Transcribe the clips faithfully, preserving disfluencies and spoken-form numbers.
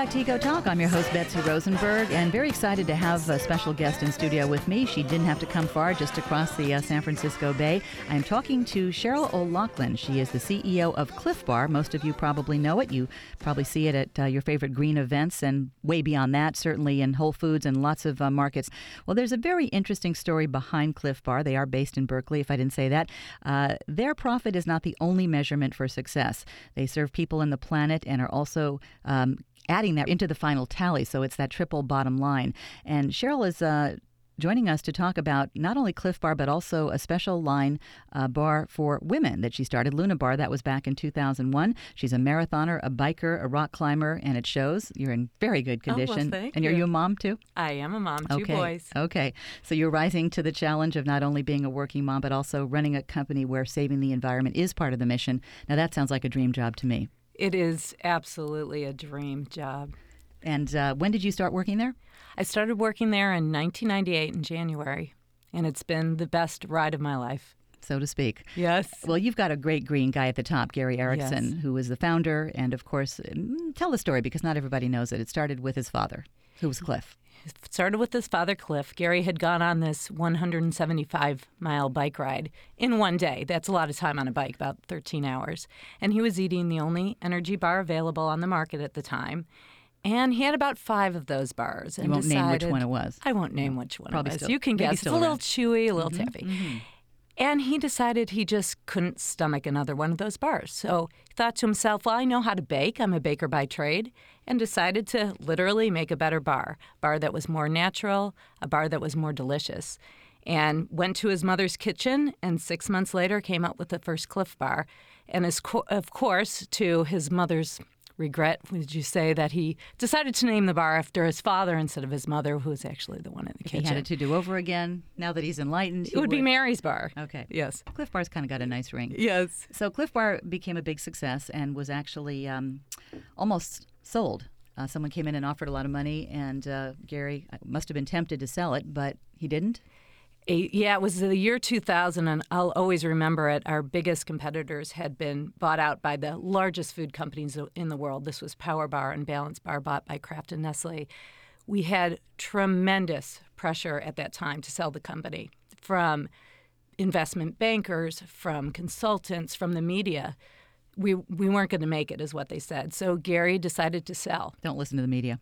back to Eco Talk. I'm your host, Betsy Rosenberg, and very excited to have a special guest in studio with me. She didn't have to come far, just across the uh, San Francisco Bay. I'm talking to Cheryl O'Loughlin. She is the C E O of Clif Bar. Most of you probably know it. You probably see it at uh, your favorite green events and way beyond that, certainly in Whole Foods and lots of uh, markets. Well, there's a very interesting story behind Clif Bar. They are based in Berkeley, if I didn't say that. Uh, their profit is not the only measurement for success. They serve people and the planet and are also um, adding that into the final tally, so it's that triple bottom line. And Cheryl is uh, joining us to talk about not only Clif Bar, but also a special line uh, bar for women that she started, Luna Bar. That was back in two thousand one. She's a marathoner, a biker, a rock climber, and it shows. You're in very good condition. Oh, well, thank and you. are you a mom, too? I am a mom, two okay. boys. Okay. So you're rising to the challenge of not only being a working mom, but also running a company where saving the environment is part of the mission. Now, that sounds like a dream job to me. It is absolutely a dream job. And uh, when did you start working there? I started working there in nineteen ninety-eight in January, and it's been the best ride of my life. So to speak. Yes. Well, you've got a great green guy at the top, Gary Erickson, Yes. who is the founder. And, of course, tell the story because not everybody knows it. It started with his father, who was Cliff. It started with his father, Cliff. Gary had gone on this one hundred seventy-five mile bike ride in one day. That's a lot of time on a bike, about thirteen hours. And he was eating the only energy bar available on the market at the time. And he had about five of those bars. And you won't decided, name which one it was. I won't name which one Probably it was. Still, you can guess. It's a little around. chewy, a little mm-hmm, taffy. Mm-hmm. And he decided he just couldn't stomach another one of those bars. So he thought to himself, well, I know how to bake. I'm a baker by trade. And decided to literally make a better bar, a bar that was more natural, a bar that was more delicious. And went to his mother's kitchen, and six months later came up with the first Clif Bar. And as co- of course, to his mother's regret, would you say, that he decided to name the bar after his father instead of his mother, who was actually the one in the if kitchen. He had it to do over again. Now that he's enlightened, It he would, be Mary's Bar. Okay. Yes. Clif Bar's kind of got a nice ring. Yes. So Clif Bar became a big success and was actually um, almost sold. Uh, someone came in and offered a lot of money, and uh, Gary must have been tempted to sell it, but he didn't. A, yeah, it was the year two thousand, and I'll always remember it. Our biggest competitors had been bought out by the largest food companies in the world. This was Power Bar and Balance Bar, bought by Kraft and Nestle. We had tremendous pressure at that time to sell the company from investment bankers, from consultants, from the media. We we weren't going to make it, is what they said. So Gary decided to sell. Don't listen to the media.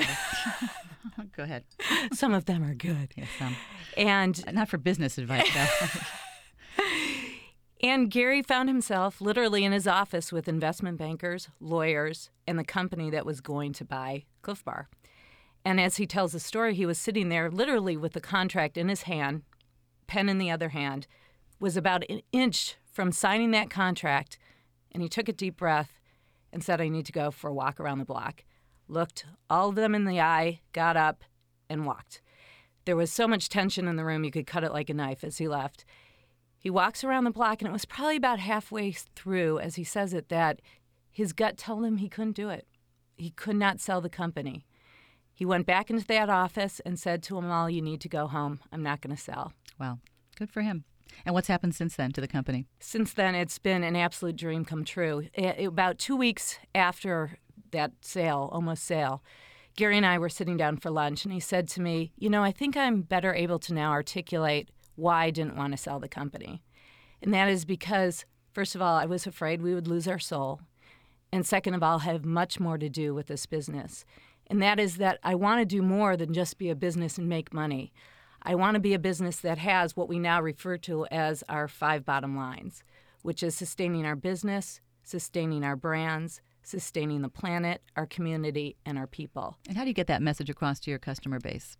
Go ahead. Some of them are good. Yes, some. And not for business advice, though. And Gary found himself literally in his office with investment bankers, lawyers, and the company that was going to buy Clif Bar. And as he tells the story, he was sitting there literally with the contract in his hand, pen in the other hand, was about an inch from signing that contract, and he took a deep breath and said, I need to go for a walk around the block. Looked all of them in the eye, got up, and walked. There was so much tension in the room, you could cut it like a knife as he left. He walks around the block, and it was probably about halfway through, as he says it, that his gut told him he couldn't do it. He could not sell the company. He went back into that office and said to them all, you need to go home. I'm not going to sell. Wow. Good for him. And what's happened since then to the company? Since then, it's been an absolute dream come true. It, about two weeks after that sale, almost sale, Gary and I were sitting down for lunch, and he said to me, you know, I think I'm better able to now articulate why I didn't want to sell the company. And that is because, first of all, I was afraid we would lose our soul. And second of all, have much more to do with this business. And that is that I want to do more than just be a business and make money. I want to be a business that has what we now refer to as our five bottom lines, which is sustaining our business, sustaining our brands, sustaining the planet, our community, and our people. And how do you get that message across to your customer base?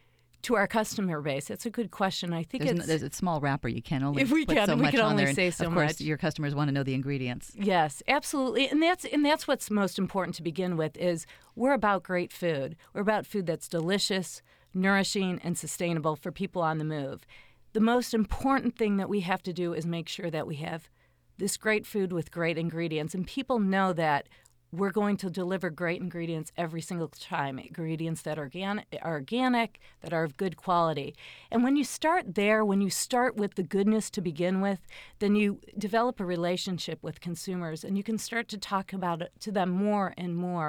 To our customer base, it's a good question. I think there's it's... No, there's a small wrapper. You can only if we put can, so we much can on only there. say so much. Of course, much. your customers want to know the ingredients. Yes, absolutely. And that's and that's what's most important to begin with is we're about great food. We're about food that's delicious, nourishing, and sustainable for people on the move. The most important thing that we have to do is make sure that we have this great food with great ingredients. And people know that we're going to deliver great ingredients every single time, ingredients that are organic, are organic, that are of good quality. And when you start there, when you start with the goodness to begin with, then you develop a relationship with consumers, and you can start to talk about it to them more and more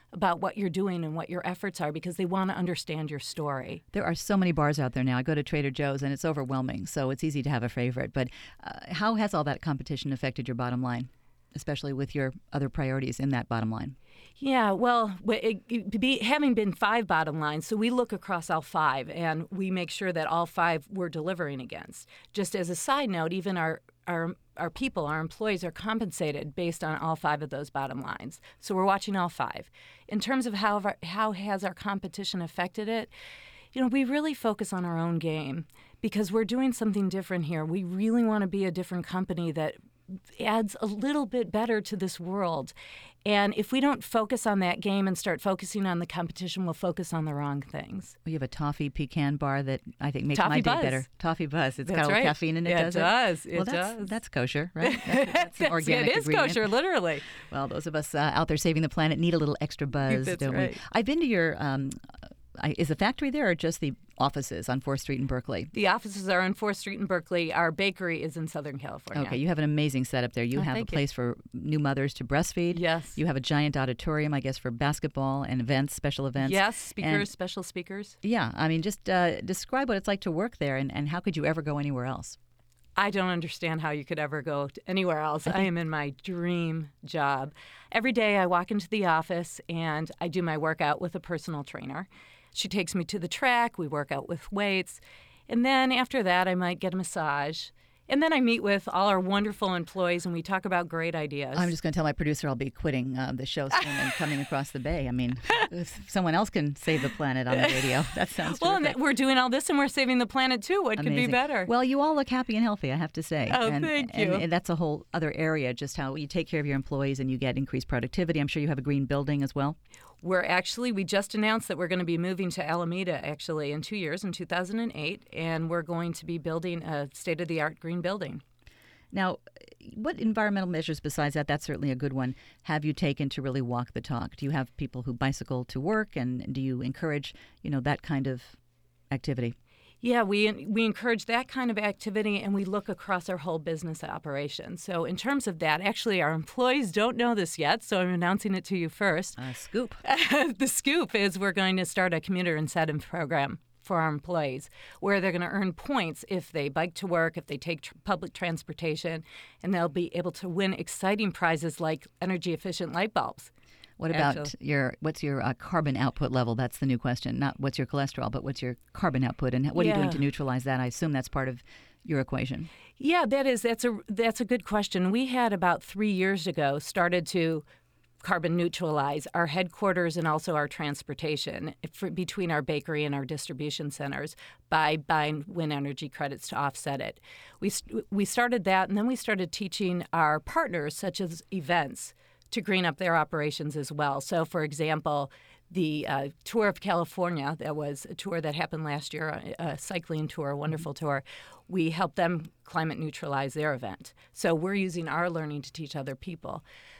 about what you're doing and what your efforts are because they want to understand your story. There are so many bars out there now. I go to Trader Joe's and it's overwhelming, so it's easy to have a favorite. But uh, how has all that competition affected your bottom line, especially with your other priorities in that bottom line? Yeah, well, it, it, be, having been five bottom lines, so we look across all five and we make sure that all five we're delivering against. Just as a side note, even our our our people, our employees are compensated based on all five of those bottom lines. So we're watching all five. In terms of how how has our competition affected it, you know, we really focus on our own game because we're doing something different here. We really want to be a different company that adds a little bit better to this world. And if we don't focus on that game and start focusing on the competition, we'll focus on the wrong things. We have a toffee pecan bar that I think makes Toffee my Buzz. day better. Toffee Buzz. It's That's got a right. little caffeine in it, Yeah, does it? It does. It well, that's, does. That's kosher, right? That's, that's an organic It is ingredient. kosher, literally. Well, those of us uh, out there saving the planet need a little extra buzz, That's don't right. we? I've been to your, um, I, is the factory there or just the offices on fourth Street in Berkeley? The offices are on fourth Street in Berkeley. Our bakery is in Southern California. Okay, you have an amazing setup there. You Oh, have a thank you. place for new mothers to breastfeed. Yes. You have a giant auditorium, I guess, for basketball and events, special events. Yes, speakers, And- special speakers. Yeah, I mean, just uh, describe what it's like to work there and, and how could you ever go anywhere else? I don't understand how you could ever go to anywhere else. I am in my dream job. Every day I walk into the office and I do my workout with a personal trainer. She takes me to the track. We work out with weights. And then after that, I might get a massage. And then I meet with all our wonderful employees and we talk about great ideas. I'm just going to tell my producer I'll be quitting uh, the show soon and coming across the bay. I mean, if someone else can save the planet on the radio, that sounds well, terrific. and we're doing all this and we're saving the planet too. What could be Amazing. better? Well, you all look happy and healthy, I have to say. Oh, and, thank and, you. And that's a whole other area, just how you take care of your employees and you get increased productivity. I'm sure you have a green building as well. We're actually, we just announced that we're going to be moving to Alameda actually in two years, in two thousand eight, and we're going to be building a state-of-the-art green building. Now, what environmental measures besides that, that's certainly a good one, have you taken to really walk the talk? Do you have people who bicycle to work, and do you encourage, you know, that kind of activity? Yeah, we we encourage that kind of activity, and we look across our whole business operation. So in terms of that, actually, our employees don't know this yet, so I'm announcing it to you first. Uh, scoop. The scoop is we're going to start a commuter incentive program for our employees, where they're going to earn points if they bike to work, if they take tr- public transportation, and they'll be able to win exciting prizes like energy-efficient light bulbs. What about Actually. your, what's your uh, carbon output level? That's the new question. Not what's your cholesterol, but what's your carbon output, and what are you doing Yeah. to neutralize that? I assume that's part of your equation. Yeah, that is that's a that's a good question. We had about three years ago started to carbon neutralize our headquarters and also our transportation for, between our bakery and our distribution centers by buying wind energy credits to offset it. We st- we started that, and then we started teaching our partners, such as events, to green up their operations as well. So, for example, the uh, Tour of California, that was a tour that happened last year, a, a cycling tour, a wonderful tour, we helped them climate neutralize their event. So we're using our learning to teach other people.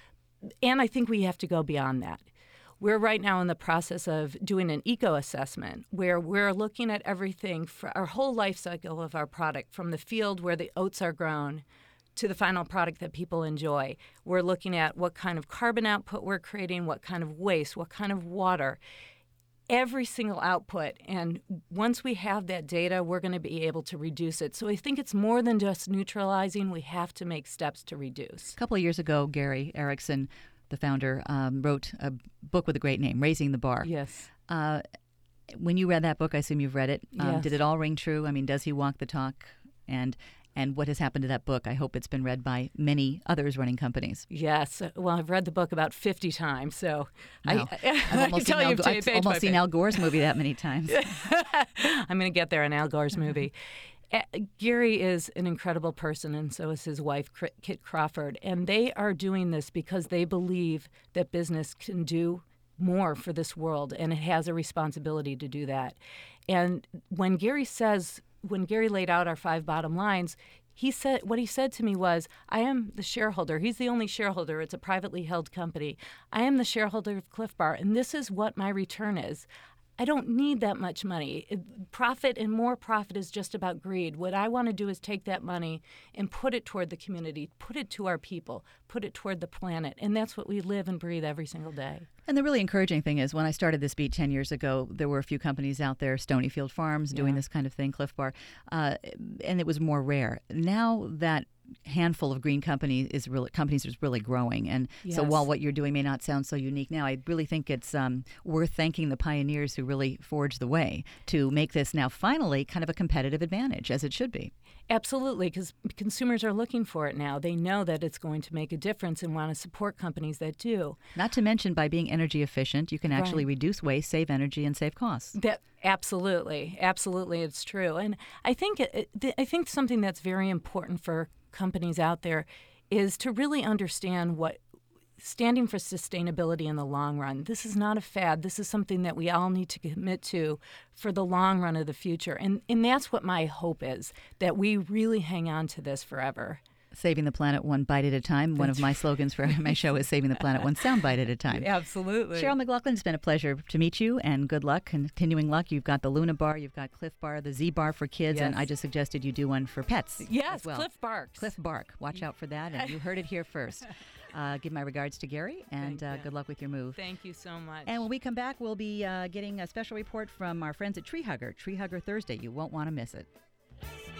And I think we have to go beyond that. We're right now in the process of doing an eco-assessment where we're looking at everything for our whole life cycle of our product, from the field where the oats are grown to the final product that people enjoy. We're looking at what kind of carbon output we're creating, what kind of waste, what kind of water, every single output. And once we have that data, we're going to be able to reduce it. So I think it's more than just neutralizing. We have to make steps to reduce. A couple of years ago, Gary Erickson, the founder, um, wrote a book with a great name, Raising the Bar. Yes. Uh, when you read that book, I assume you've read it. Um, Yes. Did it all ring true? I mean, does he walk the talk? And and what has happened to that book? I hope it's been read by many others running companies. Yes. Well, I've read the book about fifty times, so No. I, I've I almost, can seen tell Al, you page I've by almost seen page. Al Gore's movie that many times. I'm going to get there in Al Gore's movie. Uh, Gary is an incredible person, and so is his wife, Cr- Kit Crawford. And they are doing this because they believe that business can do more for this world, and it has a responsibility to do that. And when Gary says, when Gary laid out our five bottom lines, he said, what he said to me was, I am the shareholder. He's the only shareholder. It's a privately held company. I am the shareholder of Cliff Bar, and this is what my return is. I don't need that much money. It- profit and more profit is just about greed. What I want to do is take that money and put it toward the community, put it to our people, put it toward the planet. And that's what we live and breathe every single day. And the really encouraging thing is when I started this beat ten years ago, there were a few companies out there, Stonyfield Farms, doing Yeah. this kind of thing, Cliff Bar, uh, and it was more rare. Now that handful of green companies is really companies is really growing, and so Yes. while what you're doing may not sound so unique now, I really think it's um, worth thanking the pioneers who really forged the way to make this now finally kind of a competitive advantage, as it should be. Absolutely, because consumers are looking for it now. They know that it's going to make a difference and want to support companies that do. Not to mention, by being energy efficient, you can actually Right. reduce waste, save energy, and save costs. That absolutely, absolutely, it's true. And I think it, th- I think something that's very important for companies out there is to really understand what standing for sustainability in the long run. This is not a fad. This is something that we all need to commit to for the long run of the future. And and that's what my hope is, that we really hang on to this forever. Saving the planet one bite at a time. One of my slogans for my show is saving the planet one sound bite at a time. Absolutely. Cheryl McLaughlin, it's been a pleasure to meet you, and good luck, continuing luck. You've got the Luna Bar, you've got Cliff Bar, the Z Bar for kids, and Yes. I just suggested you do one for pets Yes, as well. Cliff Barks. Cliff Bark. Watch out for that, and you heard it here first. Uh, give my regards to Gary, and Thank uh, you. good luck with your move. Thank you so much. And when we come back, we'll be uh, getting a special report from our friends at Tree Hugger, Tree Hugger Thursday. You won't want to miss it.